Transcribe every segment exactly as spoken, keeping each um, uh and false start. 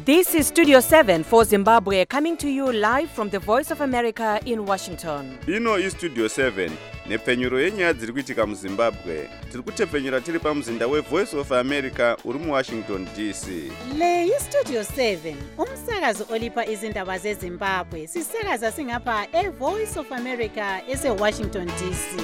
This is Studio seven for Zimbabwe, coming to you live from the Voice of America in Washington. Ino is Studio seven, nepfenyuro yenyaya dziri kuitika muZimbabwe. Tiri kutepfenyura tiri pamuzinda we Voice of America uri mu Washington D C. Le yi Studio seven, umsakazo olipa izindaba zeZimbabwe. Sisakaza singapha e Voice of America ese Washington D C.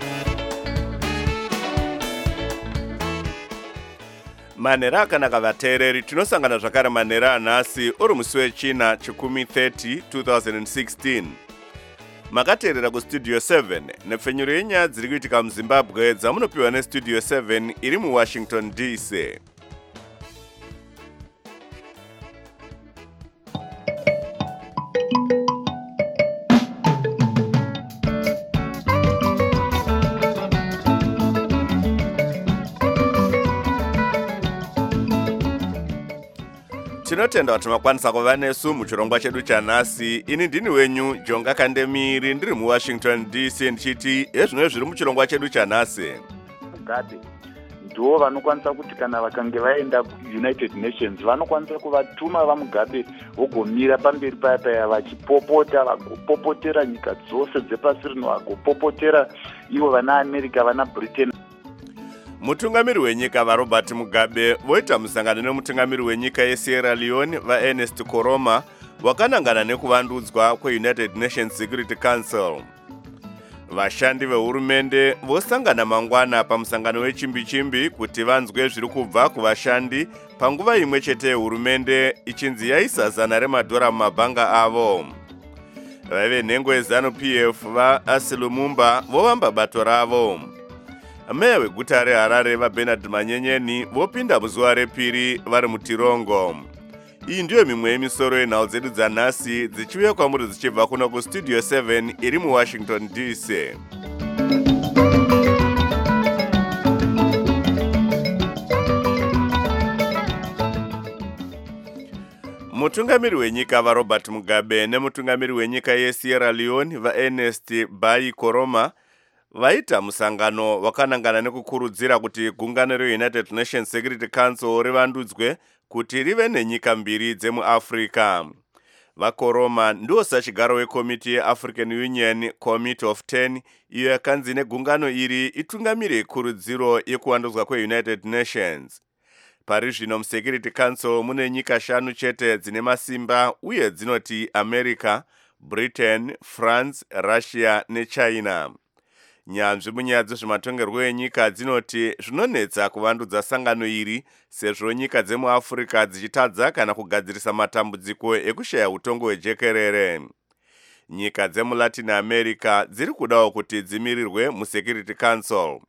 Manera akanaka vateereri, tinosangana zvakare manera anhasi uri musi wechina chikumi thirty twenty sixteen. Makateerera kustudio seven nepfenyuro yenyaya dziri kuitika muZimbabwe dzamunopiwa nestudio seven iri muWashington D C. Tinotenda kuti makwanisa kuva nesu muchirongwa chedu chanhasi. Ini ndini wenyu Jonga Kandemiri, ndiri muWashington D C ndichiti ezvino zviri muchirongwa chedu chanhasi. Mugabe ndivo vanokwanisa kuti kana vakange vaenda United Nations vanokwanisa kuvatuma vaMugabe vogomira pamberi paya vachipopota, vagopopotera nyika dzose dzepasi rino, vagopopotera ivo vana America, vana Britain. Mutungamiri wenyika vaRobert Mugabe voita musangano nemutungamiri wenyika yeSierra Leone vaErnest Koroma wakanangana nekuvandudzwa kweUnited Nations Security Council. Vashandi vehurumende vosangana mangwana pamusangano wechimbi-chimbi kuti vanzwe zviri kubva kuvashandi panguva imwe chete yehurumende ichinzi yaisa zana remadhora mumabhanga avo. Vaive nhengo yeZanu-P F vaAsi Lumumba vovamba bato ravo. Meya weguta reHarare vaBernard Manyenyeni vopinda muzuva repiri vari mutirongo. Iyi ndiyo mimwe yemisoro yenhau dzedu dzanhasi dzichiuya kwamuri dzichibva kuno kustudio seven iri muWashington D C. Mutungamiri wenyika vaRobert Mugabe nemutungamiri wenyika yeSierra Leone vaErnest Bai Koroma vaita musangano wakanangana nekukurudzira kuti gungano reUnited Nations Security Council rivandudzwe kuti rive nenyika mbiri dzemuAfrica. VaKoroma ndiwo sachigaro wekomiti yeAfrican Union Committee of ten iyo yakanzi negungano iri itungamire kurudziro yekuvandudzwa kweUnited Nations. Pari zvino muSecurity Council mune nyika shanu chete dzine masimba uye dzinoti America, Britain, France, Russia neChina. Nyanzvi munyaya dzezvematongerwo enyika dzinoti zvinonetsa kuvandudza sangano iri sezvo nyika dzemuAfrica dzichitadza kana kugadzirisa matambudziko ekushaya utongo hwejekerere. Nyika dzemuLatin America dziri kudawo kuti dzimirirwe muSecurity Council.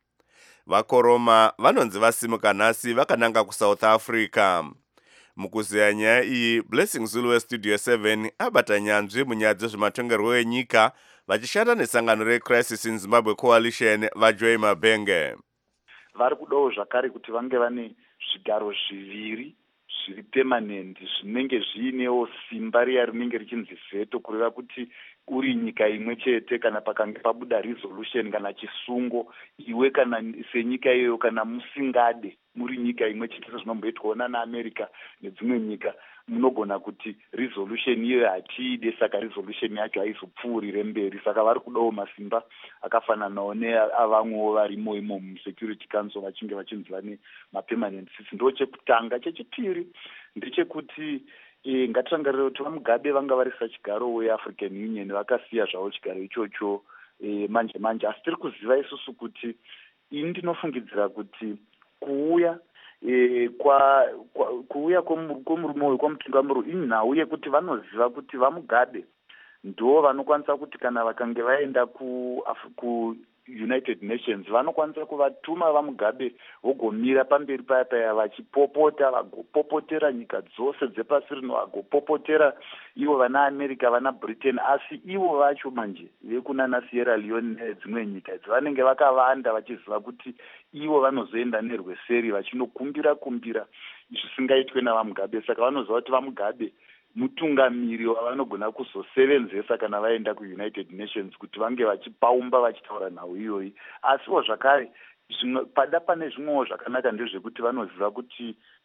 VaKoroma vanonzi vasimuka nhasi vakananga kuSouth Africa. Mukuziya nyaya iyi, Blessing Zulu weStudio seven abata nyanzvi munyaya dzezvematongerwo enyika vachishanda nesangano reCrisis in Zimbabwe Coalition vaJoy Mabenge. Vari kudawo zvakare kuti vange vane zvigaro zviviri zviri permanent zvinenge zviinewo simba riya rinenge richinzi veto, kureva kuti uri nyika imwe chete kana pakange pabuda resolution kana chisungo, iwe kana senyika iyoyo kana musingade muri nyika imwe chete sezvinomboitwawo naAmerica nedzimwe nyika, munogona kuti resolution iyoyo hatiide, saka resolution yacho haizopfuurire mberi. Saka vari kudawo masimba akafananawo neavamwewo varimo imo muSecurity Council vachinge vachinzi vane mapermanent seats. Ndo chekutanga. Chechipiri ndechekuti E, ngatirangarire kuti vaMugabe vanga vari sachigaro weAfrican Union vakasiya zvavo chigaro ichocho e, manje manje, asi tiri kuziva isusu kuti ini ndinofungidzira kuti kuuya e, kwa, kwa kuuya kwomurume uyu kwamutungamiri inhau yekuti vanoziva kuti vaMugabe ndo vanokwanisa kuti kana vakange vaenda ku, ku United Nations vanokwanisa kuvatuma vaMugabe vogomira pamberi paya paya vachipopota, vagopopotera nyika dzose dzepasi rino, vagopopotera ivo vana America, vana Britain, asi ivo vacho manje vekunana Sierra Leone nedzimwe nyika dzavanenge vakavanda vachiziva kuti ivo vanozoenda nerweseri vachinokumbira kumbira zvisingaitwe navaMugabe. Saka vanoziva kuti vaMugabe mutungamiri wavanogona kuzosevenzesa kana vaenda kuUnited Nations kuti vange vachipaumba vachitaura nhau iyoyi. Asiwo zvakare pada pane zvimwewo zvakanaka ndezvekuti vanoziva kuti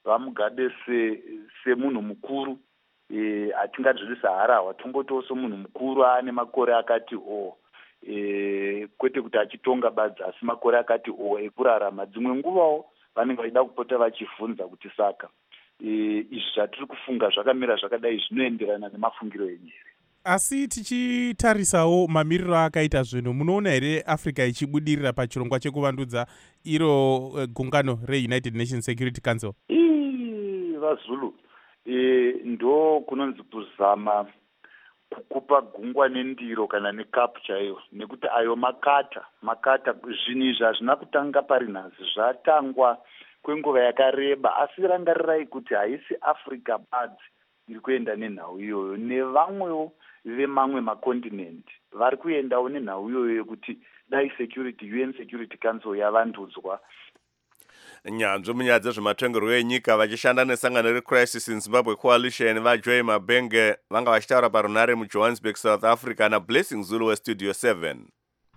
vamugabe semunhu mukuru, hatingadzviri saharahwa, tombotiwo somunhu mukuru aane makore akati o, kwete kuti achitonga badzi asi makore akati o ekurarama. Dzimwe nguvawo vanenge vachida kupota vachivhunza kuti saka izvi zvatiri kufunga zvakamira zvakadai zvinoenderana nemafungiro enyu here? Asi tichitarisawo mamiriro akaita zvinhu, munoona here Africa ichibudirira pachirongwa chekuvandudza iro uh, gungano reUnited Nations Security Council? Ii vaZulu e, ndo kunonzi kuzama kukupa gungwa nendiro kana nekapu chaiyo, nekuti ayo makata makata zvinhu izvi hazvina kutanga pari nhasi, zvatangwa kwenguva yakareba, asi rangarirai kuti haisi Africa badzi iri kuenda nenhau iyoyo, nevamwewo vemamwe makontinenti vari kuendawo nenhau iyoyo yekuti dai security U N Security Council yavandudzwa. Nyanzvi munyaya dzezvematongerwo enyika vachishanda nesangano reCrisis in Zimbabwe Coalition vaJoy Mabenge vanga vachitaura parunare muJohannesburg, South Africa naBlessing Zulu weStudio seven.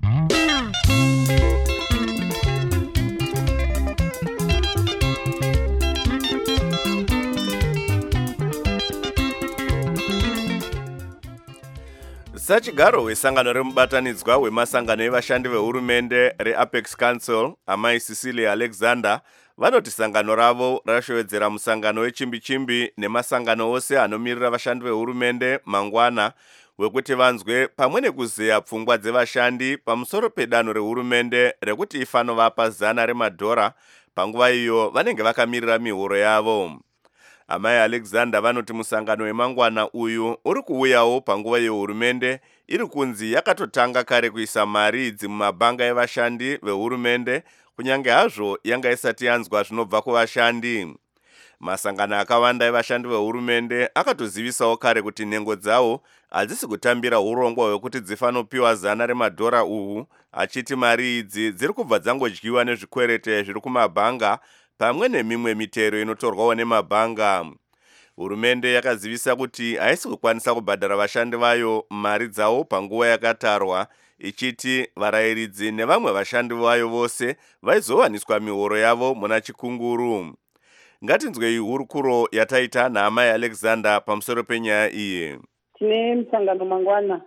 Sachigaro wesangano remubatanidzwa wemasangano evashandi vehurumende reApex Council, amai Cecilia Alexander, vanoti sangano ravo rashowedzera musangano wechimbi-chimbi nemasangano ose anomirira vashandi vehurumende mangwana wekuti vanzwe pamwe nekuzeya pfungwa dzevashandi pamusoro pedanho rehurumende rekuti ifanovapa zana remadhora panguva iyo vanenge vakamirira mihoro yavo. Amai Alexander vanoti musangano wemangwana uyu uri kuuyawo panguva yehurumende iri kunzi yakatotanga kare kuisa mari idzi mumabhanga evashandi vehurumende kunyange hazvo yanga isati yanzwa zvinobva kuvashandi. Masangano akawanda evashandi vehurumende akatozivisawo kare kuti nhengo dzawo hadzisi kutambira urongwa hwekuti dzifanopiwa zana remadhora uhu, achiti mari idzi dziri kubva dzangodyiwa nezvikwerete zviri kumabhanga pamwe nemimwe mitero inotorwawo nemabhanga. Hurumende yakazivisa kuti haisi kukwanisa kubhadhara vashandi vayo mari dzavo panguva yakatarwa, ichiti varayiridzi nevamwe vashandi vayo vose vaizowaniswa mihoro yavo muna chikunguru. Ngatinzwei hurukuro yataita naamai Alexander pamusoro penyaya iyi. Tine musangano mangwana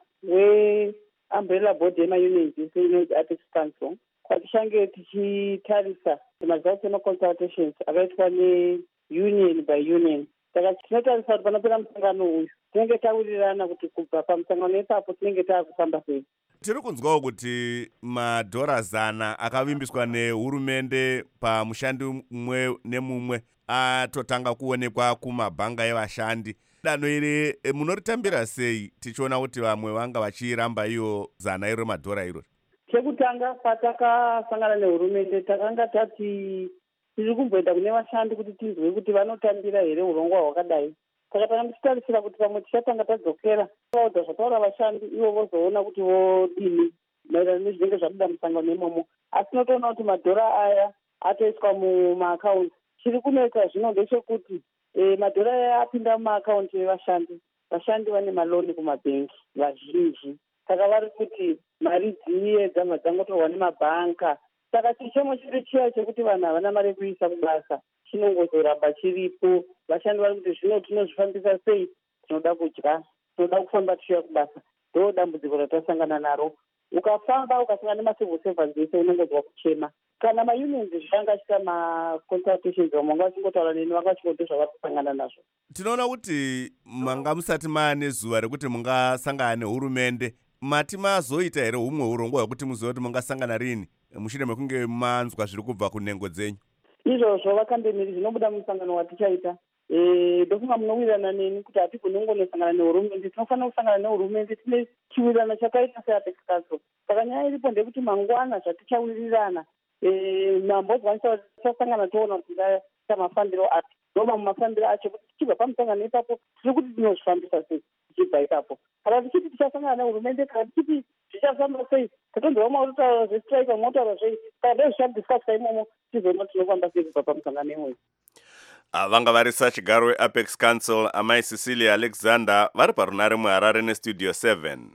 weumbrella board yemaunions inozi Apex Council, kwatichange tichitarisa mazazi emaconsultations akaitwa neunion by union. Saka tinotarisa kuti panopera musangano uyu tinenge tawirirana kuti kubva pamusangano ipapo tinenge taakufamba sei. Tiri kunzwawo kuti madhora zana akavimbiswa nehurumende pamushandi mumwe nemumwe atotanga kuonekwa kumabhanga evashandi. Danho iri munoritambira sei tichiona kuti vamwe vanga vachiramba iyo zana iro madhora iro? Chekutanga patakasangana nehurumende takanga tati tiri kumboenda kune vashandi kuti tinzwe kuti vanotambira here urongwa hwakadai. Saka tanga tichitarisira kuti pamwe tichatanga tadzokera vaudza zvataura vashandi ivo vozoona kuti vodini maererano nezvinenge zvabuda musangano imomo. Asi tinotoona kuti madhora aya atoiswa mumaakaunti. Chiri kunoita zvino ndechekuti e, madhora aya apinda mumaakaunti evashandi. Vashandi vane maloni kumabhengi vazhinji. Saka vari kuti mari dziye dzanga dzangotorwa nemabhanka. Saka chichemo chiri chiya chekuti vanhu havana mari yekuisa kubasa chinongozoramba chiripo. Vashandi vari kuti zvino tinozvifambisa sei, tinoda kudya, tinoda kufamba tichiya kubasa. Ndo dambudziko ratasangana naro. Ukafamba ukasangana nemacivil servants vese unongozwa kuchema. Kana maunions zvanga achita maconsultations vamanga vachingotaura neni vanga vachingoto zvavakusangana nazvo. Tinoona kuti manga musati maane zuva rekuti mungasangana nehurumende, mati mazoita here humwe urongwa hwekuti muzive kuti mungasangana rini mushure mekunge manzwa zviri kubva kunhengo dzenyu? Izvozvo vakambemiri zvinobuda musangano watichaita. Ndofunga munowirirana neni kuti hatigoni kungonosangana nehurumende, tinofanira kusangana nehurumende tine chiwirirano chakaita seApex Council. Saka nyaya iripo ndekuti mangwana zvatichawirirana mambozwanisa kuti tichasangana toona kuti ndaita mafambiro acho. Ndoma mumafambiro acho kuti tichibva pamusangano ipapo tiri kuti tinozvifambisa sei tichibva ipapo. Kana tichiti tichasangana nehurumende, kana tichiti zvichafamba sei, tatonzwa mauritaura zvestrike vamwe zvei, kana dai zvichadhiskaswa imomo tizoona tinofamba sei kubva pamusangano imomo. Vanga vari sachigaro weApex Council amai Cecilia Alexander vari parunare muHarare neStudio seven.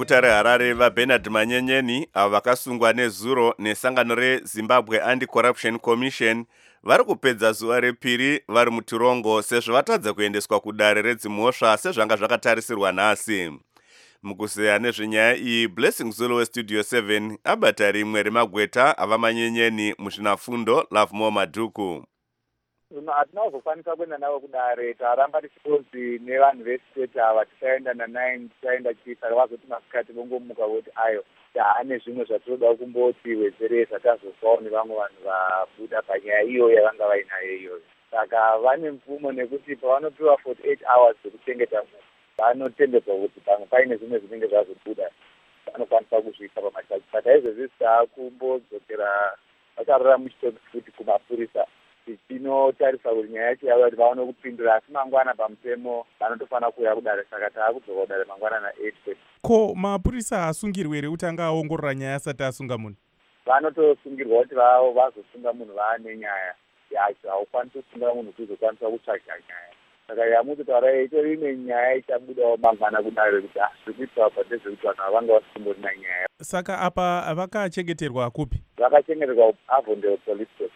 veguta reHarare vaBernard Manyenyeni avo vakasungwa nezuro nesangano reZimbabwe Anti-Corruption Commission vari kupedza zuva repiri vari mutirongo sezvo vatadza kuendeswa kudare redzimhosva sezvanga zvakatarisirwa nhasi. Mukuzeya nezvenyaya iyi, Blessing Zulu weStudio seven abata rimwe remagweta ava Manyenyeni muzvinafundo Lovemore Madhuku. Hatinazokwanisa kuenda navo kudare, taramba tichitonzi nevanhu vestate ava tisaenda nanine tisaenda chisa vazoti masikati vongomuka voti ayo taane zvimwe zvatinoda kumboti wedzeresa tazosvawo nevamwe vanhu vabuda panyaya iyo yavanga vainayo iyoyo. Saka vane mvumo nekuti pavanopiwa forty-eight hours dzekuchengeta munhu vanotendedzwa kuti pamwe paine zvimwe zvinenge zvazobuda vanokwanisa kuzviisa pamachaji. Saka izvezvi taakumbodzokera vacharora muchitoki futi kumapurisa tichinotarisa kuti nyaya yacho yava kuti vaone kupindura, asi mangwana pamutemo vanotofanira kuuya kudare. Saka taakudzoka kudare mangwana na-eight. Ko mapurisa asungirwe here kuti anga aongorora nyaya asati asunga munhu? Vanotosungirwa kuti vavo vazosunga munhu vaane nyaya yacho. Haukwanisi kusunga munhu kuzokwanisa kutsvaga nyaya. Saka yamutotaura itori imwe nyaya ichabudawo mangwana kudare kuti zviri kuitwa pa ndezvekuti vanhu havanga vasingorina nyaya. Saka apa vakachengeterwa kupi? Vakachengeterwa Avondale Police Station.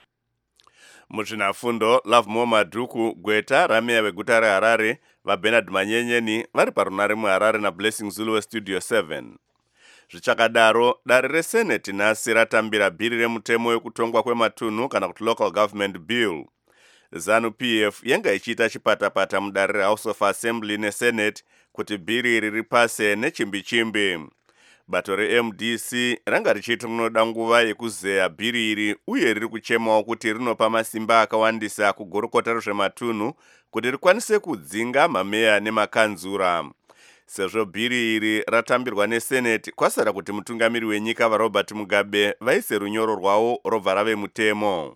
Muzvinafundo Lovemore Madhuku, gweta rameya veguta reHarare vaBernard Manyenyeni vari parunare muHarare naBlessing Zulu weStudio seven. Zvichakadaro, dare reSenate nhasi ratambira bhiri remutemo wekutongwa kwematunhu kana kuti Local Government Bill. ZANU-P F yenga ichiita chipatapata mudare reHouse of Assembly neSenate kuti bhiri iri ripase nechimbi-chimbi. Bato re-M D C ranga richiti rinoda nguva yekuzeya bhiri iri uye riri kuchemawo kuti rinopa masimba akawandisa kugurukota rezvematunhu kuti rikwanise kudzinga mameya nemakanzura. Sezvo bhiri iri ratambirwa neSenate, kwasara kuti mutungamiri wenyika vaRobert Mugabe vaise runyoro rwavo robva rave mutemo.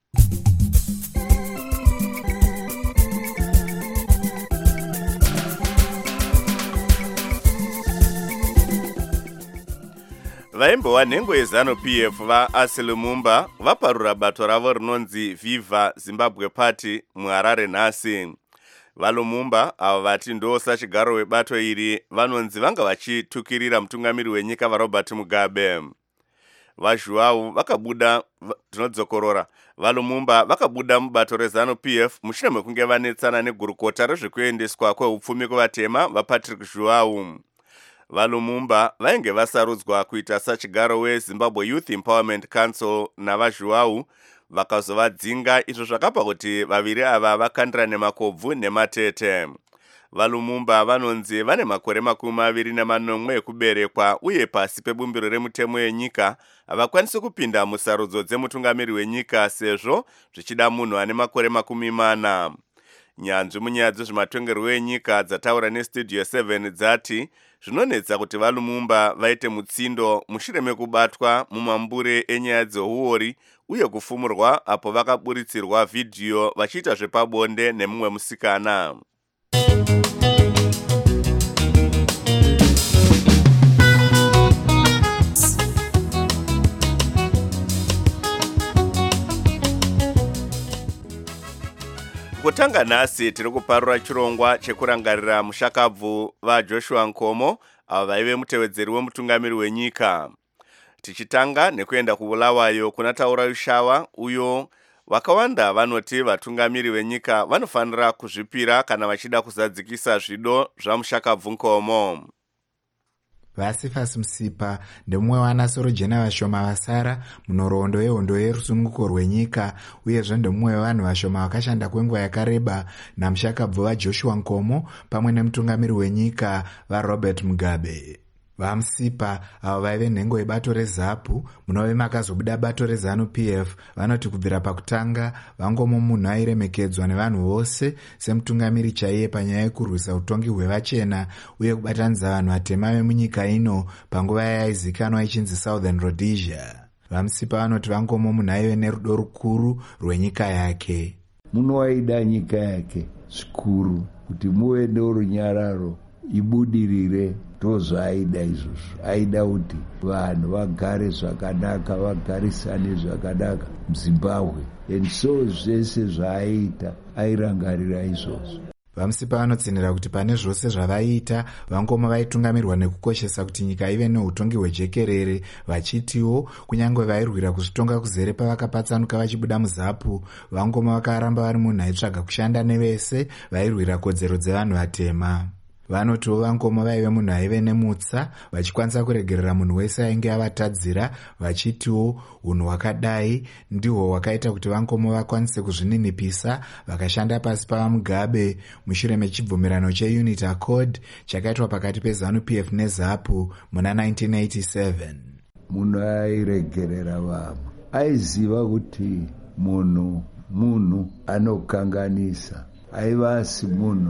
Vaimbowa nhengo yeZANU-P F vaAsi Lumumba vaparura bato ravo rinonzi Viva Zimbabwe Party muHarare nhasi. VaLumumba avo vati ndo sachigaro webato iri vanonzi vanga vachitukirira mutungamiri wenyika vaRobert Mugabe. VaJuau vakabuda tinodzokorora. VaLumumba vakabuda mubato reZANU-P F mushure mekunge vanetsana negurukota rezvekuendeswa kweupfumi kuvatema vaPatrick Juau. VaLumumba vainge vasarudzwa kuita sachigaro weZimbabwe Youth Empowerment Council navaJuau vakazovadzinga, izvo zvakapa kuti vaviri ava vakandira nemakobvu nematete. VaLumumba vanonzi vane makore makumi maviri nemanomwe ekuberekwa uye pasi pebumbiro remutemo yenyika havakwanisi kupinda musarudzo dzemutungamiri wenyika sezvo zvichida munhu ane makore makumi mana. Nyanzvi munyaya dzezvematongerwo enyika dzataura neStudio seven dzati zvinonetsa kuti VaLumumba vaite mutsindo mushure mekubatwa mumambure enyaya dzeuori uye kufumurwa apo vakaburitsirwa vhidhiyo vachiita zvepabonde nemumwe musikana. Kutanga nhasi tiri kuparura chirongwa chekurangarira mushakabvu vaJoshua Nkomo avo vaive mutevedzeri wemutungamiri wenyika. Tichitanga nekuenda kuBulawayo kuna Taura Rushawa uyo vakawanda vanoti vatungamiri venyika vanofanira kuzvipira kana vachida kuzadzikisa zvido zvamushakabvu Nkomo. Vasifasi Musipa ndemumwe wanasoro jena vashoma vasara munhoroondo yehondo yerusununguko rwenyika uyezve ndemumwe vanhu vashoma vakashanda kwenguva yakareba namushakabvu vaJoshua Nkomo pamwe nemutungamiri wenyika vaRobert Mugabe. VaMusipa avo vaive nhengo yebato reZAPU munove makazobuda bato reZANU-P F vanoti kubvira pakutanga vangomo munhu airemekedzwa nevanhu vose semutungamiri chaiye panyaya yekurwisa utongi hwevachena uye kubatanidza vanhu vatema vemunyika ino panguva yaizikanwa ichinzi Southern Rhodesia. VaMusipa vanoti vangomo munhu aive nerudo rukuru rwenyika yake. Munhu waida nyika yake zvikuru kuti muve norunyararo ibudirire. Ndozvaida izvozvo, aida kuti vanhu vagare zvakanaka, vagarisane zvakanaka muZimbabwe. And so zvese zvaaita airangarira izvozvo. vamusipa vanotsinira kuti pane zvose zvavaita vangoma vaitungamirwa nekukoshesa kuti nyika ive neutongi hwejekerere, vachitiwo kunyange vairwira kuzvitonga kuzere pavakapatsanuka vachibuda muzapu, vangoma vakaramba vari munhu aitsvaga kushanda nevese vairwira kodzero dzevanhu vatema. Vanotiwo vangoma vaive munhu aive nemutsa, vachikwanisa kuregerera munhu wese ainge avatadzira, vachitiwo unhu hwakadai ndihwo hwakaita kuti vangoma vakwanise kuzvininipisa vakashanda pasi pavamugabe mushure mechibvumirano cheUnity Accord chakaitwa pakati peZANU-P F neZAPU muna nineteen eighty-seven. Munhu airegerera vamwe, aiziva kuti munhu munhu anokanganisa, aiva asi munhu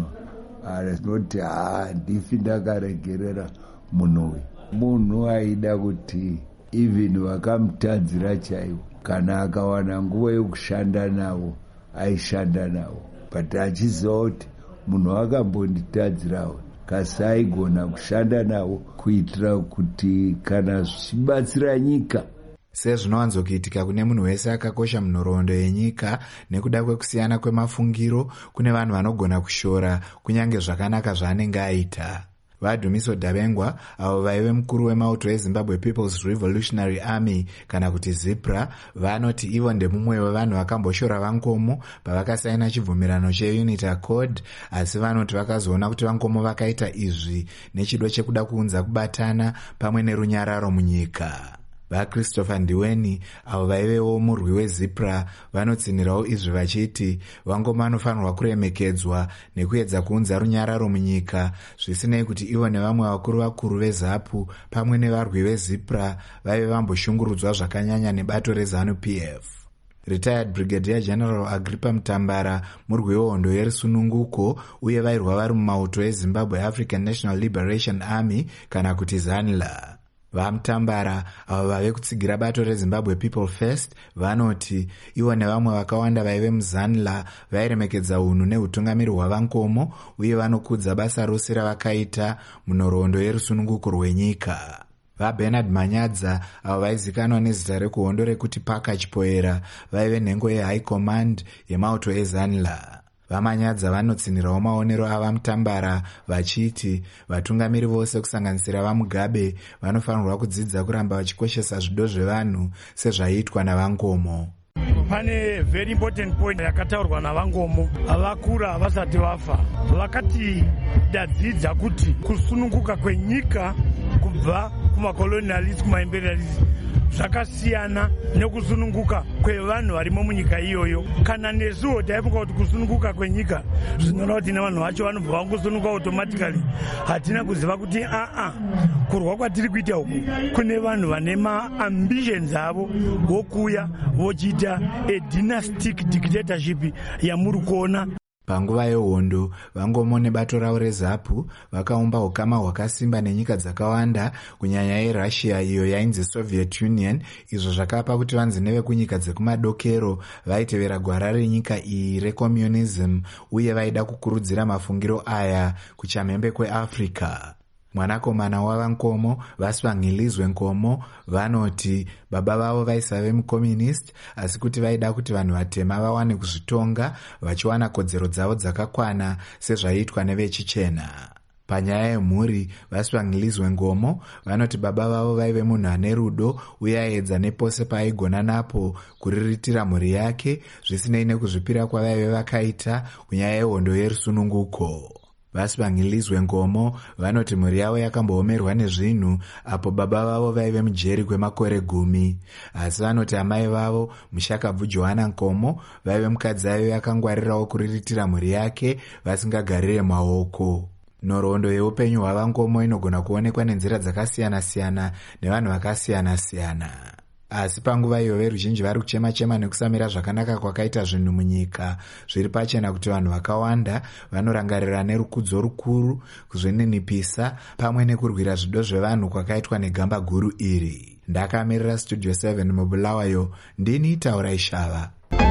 anoti haa ndifi ndakaregerera munhu uyu. Munhu aida kuti even vakamutadzira chaivo kana akawana nguva yokushanda navo aishanda navo, but achiziva kuti munhu akambonditadzirawo kasi aigona kushanda navo kuitira kuti kana zvichibatsira nyika. Sezvinowanzokuitika kune munhu wese akakosha munhoroondo yenyika, nekuda kwekusiyana kwemafungiro kune vanhu vanogona kushora kunyange zvakanaka zvaanenge aita. Vadhumiso Dabengwa, avo vaive mukuru wemauto eZimbabwe People's Revolutionary Army kana kuti ZIPRA, vanoti ivo ndemumwe wevanhu vakamboshora vangomo pavakasaina chibvumirano cheUnity Accord, asi vanoti vakazoona kuti vangomo vakaita izvi nechido chekuda kuunza kubatana pamwe nerunyararo munyika. VaChristopher Ndiweni, avo vaivewo murwi weZIPRA, vanotsinirawo izvi vachiti vangoma vanofanirwa kuremekedzwa nekuedza kuunza runyararo munyika, zvisinei kuti ivo nevamwe vakuru vakuru veZAPU pamwe nevarwi veZIPRA vaive vamboshungurudzwa zvakanyanya nebato reZANU-P F. Retired Brigadier General Agrippa Mutambara, murwi wehondo yerusununguko uye vairwa vari mumauto eZimbabwe African National Liberation Army kana kuti ZANLA. VaMutambara, avo vave kutsigira bato reZimbabwe People First, vanoti ivo nevamwe vakawanda vaive muZANLA vairemekedza unhu neutungamiri hwavangomo uye vanokudza basa rose ravakaita munhoroondo yerusununguko rwenyika. VaBernard Manyadza, avo vaizikanwa nezita rekuhondo rekuti Paka Chipoera, vaive nhengo yeHigh Command yemauto eZANLA. Vamanyadza vanotsinirawo maonero avaMutambara vachiti vatungamiri vose kusanganisira vaMugabe vanofanirwa kudzidza kuramba vachikoshesa zvido zvevanhu sezvaiitwa navangomo. Pane very important point yakataurwa navangomo vakura vasati vafa, vakati dadzidza kuti kusununguka kwenyika kubva kumakolonialist kumaimperialist zvakasiyana nekusununguka kwevanhu varimo munyika iyoyo. Kana nesuwo taifunga kuti kusununguka kwenyika zvinoreva kuti nevanhu vacho vanobva vangosununguka automatically, hatina kuziva kuti aa kurwa kwatiri kuita uku kune vanhu vane maambitions avo vokuya vochiita a dynastic dictatorship yamuri kuona. Panguva yehondo, vangomo nebato ravo reZAPU vakaumba ukama hwakasimba nenyika dzakawanda, kunyanya yeRussia iyo yainzi Soviet Union, izvo zvakapa kuti vanzi nevekunyika dzekumadokero vaitevera gwara renyika iyi recommunism uye vaida kukurudzira mafungiro aya kuchamhembe kweAfrica. Mwanakomana wavangomo, Vaswangilizwe Nkomo, vanoti baba vavo vaisave mucommunist asi kuti vaida kuti vanhu vatema vawane kuzvitonga vachiwana kodzero dzavo dzakakwana sezvaiitwa nevechichena. Panyaya yemhuri, Vaswangilizwe Ngomo vanoti baba vavo vaive munhu ane rudo uye aedza nepose paaigona napo kuriritira mhuri yake zvisinei nekuzvipira kwavaive vakaita kunyaya yehondo yerusununguko. Vaswangilizwe Ngomo vanoti mhuri yavo yakamboomerwa nezvinhu apo baba vavo vaive mujeri kwemakore gumi, asi vanoti amai vavo Mushakabvu Johanna Nkomo vaive mukadzi avo yakangwarirawo kuriritira mhuri yake vasingagarire maoko. Nhoroondo yeupenyu hwavangomo inogona kuonekwa nenzira dzakasiyana-siyana nevanhu vakasiyana-siyana. Asi panguva iyo veruzhinji vari kuchema-chema nekusamira zvakanaka kwakaita zvinhu munyika, zviri pachena kuti vanhu vakawanda vanorangarira nerukudzo rukuru kuzvininipisa pamwe nekurwira zvido zvevanhu kwakaitwa negamba guru iri. Ndakamirira Studio seven mubulawayo, ndini Taurai Shava.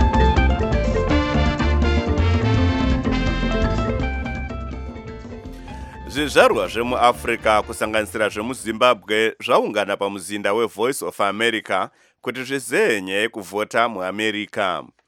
Zvizvarwa zvemuAfrica kusanganisira zvemuZimbabwe zvaungana pamuzinda weVoice of America kuti zvizenye kuvhota muAmerica.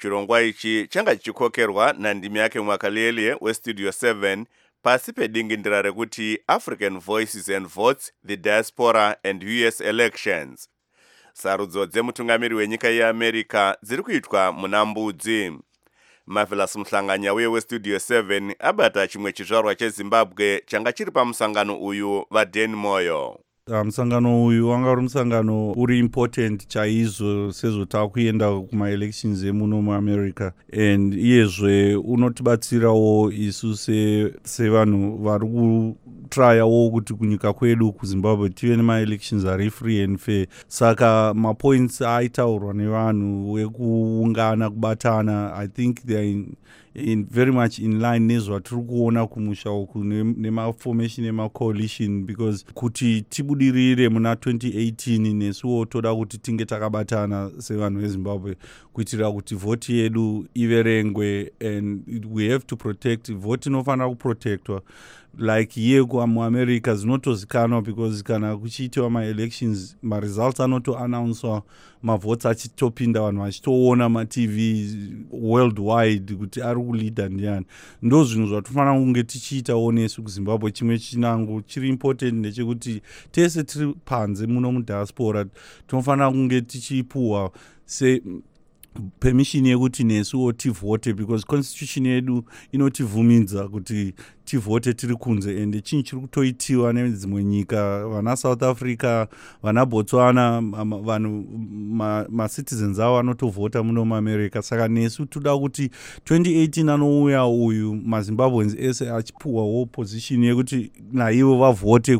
chirongwa ichi changa chichikokerwa nandimi yake Mwakalele westudio seven pasi pedingindira rekuti African Voices and Votes, the Diaspora and U S Elections. Sarudzo dzemutungamiri wenyika yeAmerica dziri kuitwa muna Mbudzi. Marvelous Mhlanganya uye westudio seven abata chimwe chizvarwa cheZimbabwe changa chiri pamusangano uyu vaDan Moyo. Musangano uyu wanga uri musangano uri important chaizvo sezvo takuenda kuma-elections emuno muAmerica, and iyezve unotibatsirawo isu sevanhu vari kutrayawo kuti kunyika kwedu kuZimbabwe tive nema-elections ari free and fair. Saka mapoints aitaurwa nevanhu wekuungana kubatana, I think they are in, in very much in line nezvatiri kuona kumusha uku nema-formation ema-coalition, because kuti tibudirire muna twenty eighteen nesuwo toda kuti tinge takabatana sevanhu veZimbabwe kuitira kuti voti yedu iverengwe, and we have to protect voti inofanira kuprotectwa like yeko muAmerica zvinotozikanwa, because kana kuchiitwa ma-elections ma-results anotoannouncewa, mavotes achitopinda vanhu vachitoona ma-T V worldwide kuti ari kuleader ndiani. Ndo zvinhu zvatofanira kunge tichiitawo nesu kuZimbabwe. Chimwe chinango chiri important ndechekuti tese tiri panze muno mudiaspora tinofanira kunge tichipuwa se permission yekuti nesuwo tivote, because constitution yedu inotivhumidza kuti tivote tiri kunze, and chinhu chiri kutoitiwa nedzimwe nyika, vana South Africa, vana Botswana, vanhu ma-citizens avo anotovhota muno muAmerica. Saka nesu toda kuti twenty eighteen anouya uyu maZimbabweans ese achipuwawo position yekuti naivo vavhote.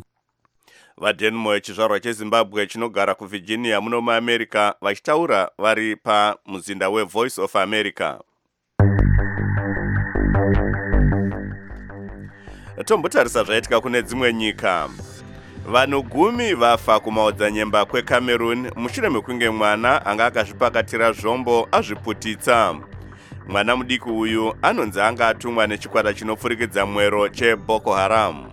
VaDan Moyo chizvarwa cheZimbabwe chinogara kuVirginia muno muAmerica vachitaura vari pamuzinda weVoice of America. Tombotarisa zvaitika kune dzimwe nyika. Vanhu gumi vafa kumaodzanyemba kweCameroon mushure mekunge mwana anga akazvipakatira zvombo azviputitsa. Mwana mudiki uyu anonzi anga atumwa nechikwata chinopfurikidza mwero cheBoko Haram.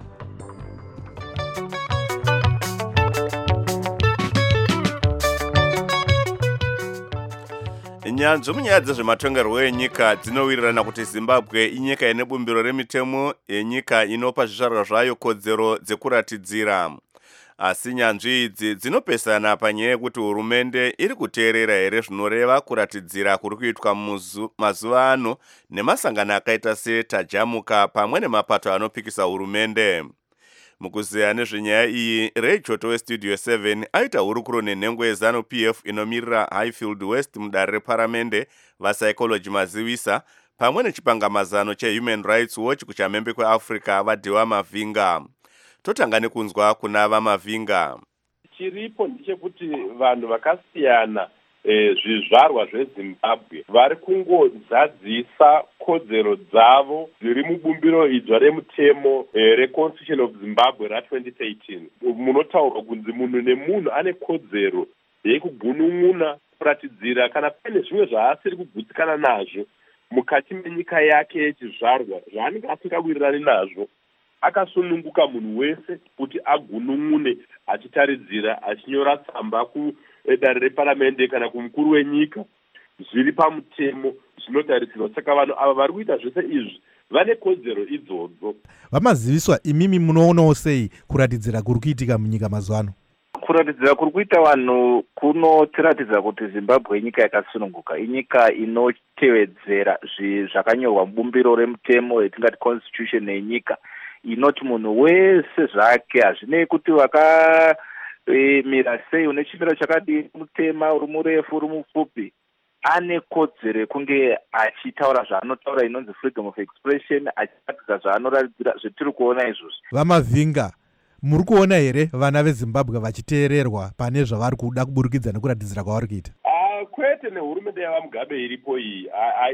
Nyanzvu munyaya dzezvematongerwo enyika dzinowirirana kuti Zimbabwe inyika ine bumbiro remitemo yenyika inopa zvizvarwa zvayo kodzero dzekuratidzira. Asi nyanzvu idzi dzinopesana panyaya yekuti hurumende iri kuteerera here zvinoreva kuratidzira kuri kuitwa mazuva ano nemasangano akaita seTajamuka pamwe nemapato anopikisa hurumende. Mukuzeya nezvenyaya iyi, Ray Choto westudio seven aita hurukuro nenhengo yeZanu P F inomirira Highfield West mudare reparamende vaPsychology Mazivisa pamwe nechipangamazano cheHuman Rights Watch kuchamhembe kweAfrica vaDhewa Mavinga. Totanga nekunzwa kuna vaMavinga. Chiripo ndechekuti vanhu vakasiyana e, zvizvarwa zveZimbabwe vari kungodzadzisa kodzero dzavo dziri mubumbiro idzva remutemo e, reConstitution of Zimbabwe ra twenty thirteen. Munotaurwa kunzi munhu nemunhu ane kodzero yekugunun'una kuratidzira kana pane zvimwe zvaasiri kugutsikana nazvo mukati menyika yake yechizvarwa zvaanenge asingawirirani nazvo. Akasununguka munhu wese kuti agunun'une achitaridzira achinyora tsamba kudare reparamende kana kumukuru wenyika zviri pamutemo zvinotarisirwa. Saka vanhu ava vari kuita zvese izvi vane kodzero idzodzo. Vamaziviswa imimi munoonawo sei kuratidzira kuri kuitika munyika mazuva ano? Kuratidzira kuri kuita vanhu kunotiratidza kuti Zimbabwe inyika yakasununguka, inyika inotevedzera zvakanyorwa mubumbiro remutemo yetingati constitution yenyika, inoti munhu wese zvake hazvinei kuti waka e, mira sei, une chimiro chakadii, mutema, uri murefu, uri mupfupi, ane kodzero yekunge achitaura zvaanotaura, inonzi freedom of expression, achiratidza zvaanoratidzira. Zvetiri kuona izvozvi, vaMavinga, muri kuona here vana veZimbabwe vachiteererwa pane zvavari kuda kuburikidza nekuratidzira kwavari kuita? Uh, kwete nehurumende yavaMugabe iripo iyi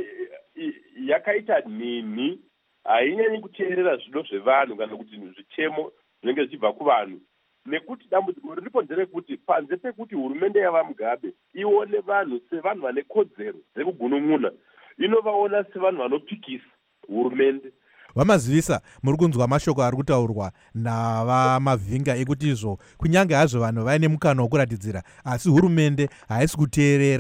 yakaita nini, hainyanyi kuteerera zvido zvevanhu kana kuti zvichemo zvinenge zvichibva kuvanhu, nekuti dambudziko riripo nderekuti panze pekuti hurumende yavaMugabe ione vanhu sevanhu vane kodzero dzekugunun'una, inovaona sevanhu vanopikisa hurumende. Vamazivisa, muri kunzwa mashoko ari kutaurwa navaMavinga ekuti izvo kunyange hazvo vanhu vaine mukana wokuratidzira, asi hurumende haisi kuteerera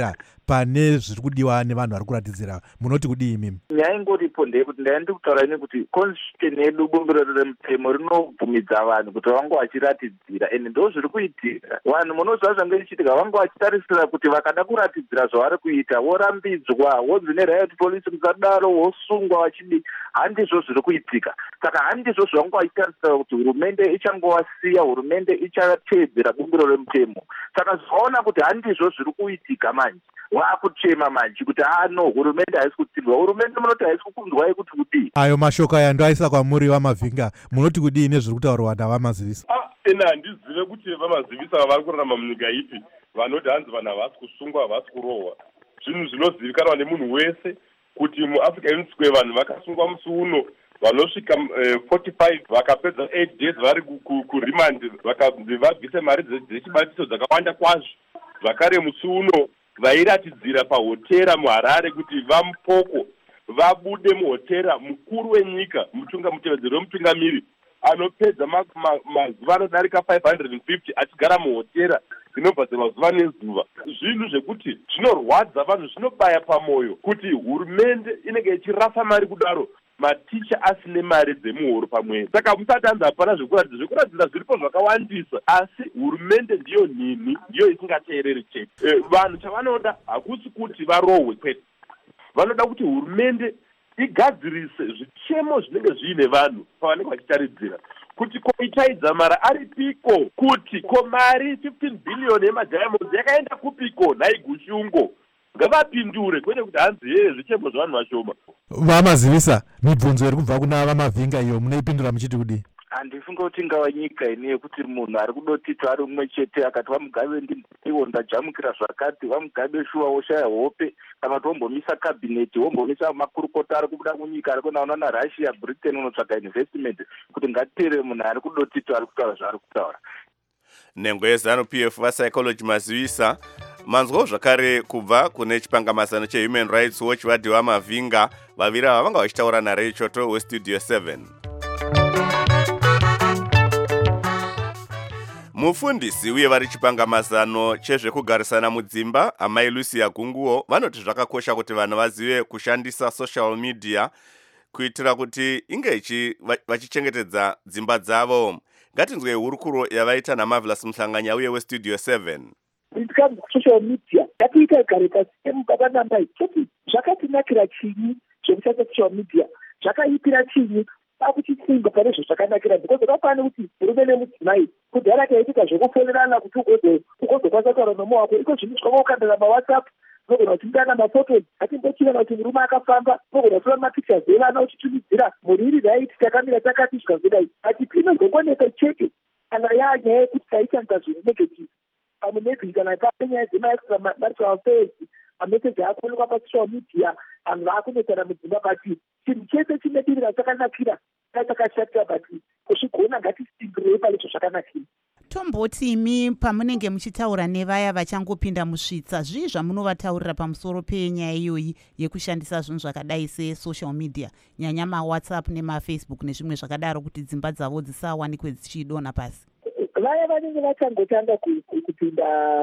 pane zviri kudiwa nevanhu vari kuratidzira. Munoti kudii imimi? Nyaya ingoripo ndeyekuti ndaya ndikutaura ini kuti constitution yedu bumbiro remutemo rinobvumidza vanhu kuti vange vachiratidzira, ende ndo zviri kuitika. Vanhu munozva zvange ichiitika vange vachitarisira kuti vakada kuratidzira zvavari kuita vorambidzwa, wonzi neriot police musadaro, wosungwa vachidi. Handizvo zviri kuitika. Saka handizvo zvavange vachitarisira kuti hurumende ichangovasiya, hurumende ichateedzera bumbiro remutemo. Saka zvaona kuti handizvo zviri kuitika manje. Waakuchema manje kuti ano hurumende haisi kutsigwa. Hurumende munoti haisi kukundwa yekuti kudii. Ayo mashoko aya ndo aisa kwamuri vaMavhinga. Munoti kudii nezviri kutaurwa naVamazivisa? Ah, ena handizive kuti vaMazivisa vari kurarama munyika ipi. Vanoti hanzi vanhu havasi kusungwa, havasi kurohwa. Zvinhu zvinozivikanwa nemunhu wese kuti muAfrica Unity Square vanhu vakasungwa musi uno vanosvika forty-five vakapedza eight days vari kuremand vakanzi vabvise mari dzechibatiso dzakawanda kwazvo. Zvakare musi uno vairatidzira pahotera muHarare kuti vamupoko vabude muhotera mukuru wenyika mutunga mutevedzeri wemutungamiri anopedza mazuva anodarika five hundred fifty achigara muhotera dzinobva dzemazuva nezuva. Zvinhu zvekuti zvinorwadza vanhu, zvinobaya pamwoyo kuti hurumende inenge ichirasa mari kudaro, maticha asine mari dzemuhoro pamwe. Saka musati hanzi hapana zvekuratidzira, zvekuratidzira zviripo zvakawandisa, asi hurumende ndiyo nhini, ndiyo isingateereri chete. E, vanhu chavanoda hakusi kuti varohwe kwete, vanoda kuti hurumende igadzirise zvichemo zvinenge zviine vanhu pavanenge vachitaridzira kuti ko ichaidza mari aripiko, kuti ko mari fifteen billion yemadiamonds yakaenda kupiko. Naigushungo ngavapindure, kwete kuti hanzi yeye zvichemo zvavanhu vashoma. VaMazivisa, mibvunzo iri kubva kuna vaMavhinga iyo munoipindura muchiti kudii? Handifunga kuti ingava nyika ine yekuti munhu ari kudotitwa ari umwe chete akati vaMugabe ndiwo ndajamukira zvakati, vaMugabe shuwa woshaya hope, kana kuti wombomisa kabineti, wombomisa makurukota ari kubuda munyika ari kunaona naRussia, Britain unotsvaga investment kuti ngatitere munhu ari kudotitwa ari kutaura zvaari kutaura. Nhengo yeZanu-P F vaPsychology Mazivisa, manzwawo zvakare kubva kune chipangamazano cheHuman Rights Watch vadhi vaMavhinga, vaviri ava vanga vachitaura naRay Choto weStudio seven. Mufundisi uye vari chipangamazano chezvekugarisana mudzimba amai Lucia Gunguo vanoti zvakakosha kuti vanhu vazive kushandisa social media kuitira kuti inge vachichengetedza dzimba dzavo. Ngatinzwe hurukuro yavaita naMarvelous Muhlanganya uye weStudio seven. It comes to social media. Ngatiita igare pasi baba namai kuti zvakatinakira chinyi zvekushandisa social media, zvakaipira chinyi pakuchitsinga pane zvakanakira, because vakafana kuti murume nemudzimai kudhara kaitika zvekufonerana kuti ugodzokwanisa kutaura nomume wako, iko zvinhu zvakangokandana maWhatsApp, unogona kutumirana mafotos, atimbochirana kuti murume akafamba, unogona kutora mapictures evana uchitumidzira muriri raiti takamira takati zvikazodai, ati pinozokoneka chete kana yanyaya yekuti taishandisa zvinhu negative pamwe maybe kana panyaya dzemaextramarital affairs, mameseji akuonekwa pasocial media, vanhu vaakunetsana mudzimba, bati chinhu chese chinedirira chakanakira chakashatira, bati kuzvigona ngatisingirei palezvo zvakanakira. Tomboti imi pamunenge muchitaura nevaya vachangopinda musvitsa, zvii zvamunovataurira pamusoro penyaya iyoyi yekushandisa zvinhu zvakadai sesocial media, nyanya maWhatsApp nemafacebook nezvimwe zvakadaro, kuti dzimba dzavo dzisawanikwe dzichidonha pasi? Vaya vanenge vachangotanga kupinda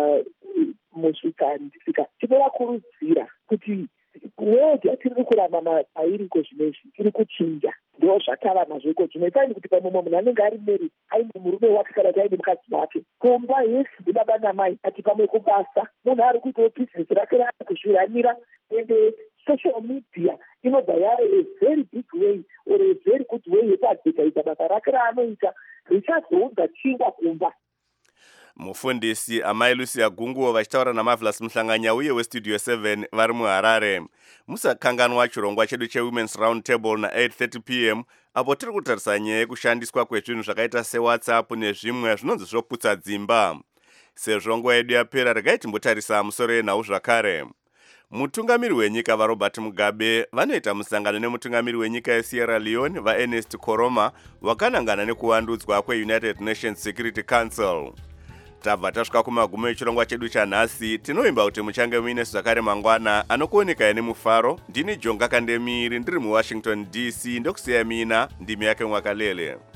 musvitsa ndisika tinovakurudzira kuti world yatiri kurarama pairiko zvinezvi iri kuchinja, ndo zvatava nazvo iko. Zvimwe taini kuti pamwe munhu anenge ari meri aine murume wake kana kuti aine mukadzi wake, kumba yesi ndibaba namai, ati pamwe kubasa munhu ari kuitawo bhizinesi rake raari kuzviranira, ende social media inobva yave a very big way or a very good way yekuadvertisa basa rake raanoita, richazounza chingwa kumba. Mufundisi amai Lucia Gunguo vachitaura naMarvelous Muhlanganya uye weStudio seven vari muHarare. Musakanganwa chirongwa chedu cheWomen's Round Table na eight thirty p m apo tiri kutarisa nyaya yekushandiswa kwezvinhu zvakaita seWhatsApp nezvimwe zvinonzi zvoputsa dzimba. Sezvo nguva yedu yapera, regai timbotarisa musoro yenhau zvakare. Mutungamiri wenyika vaRobert Mugabe vanoita musangano nemutungamiri wenyika yeSierra Leone vaErnest Koroma wakanangana nekuwandudzwa kweUnited Nations Security Council. Tabva tasvika kumagumo echirongwa chedu chanhasi. Tinoimba kuti muchange muine zvakare mangwana anokuoneka ine mufaro. Ndini Jonga Kandemiri ndiri muWashington D C ndokusiya mina ndimi yake Mwakalele.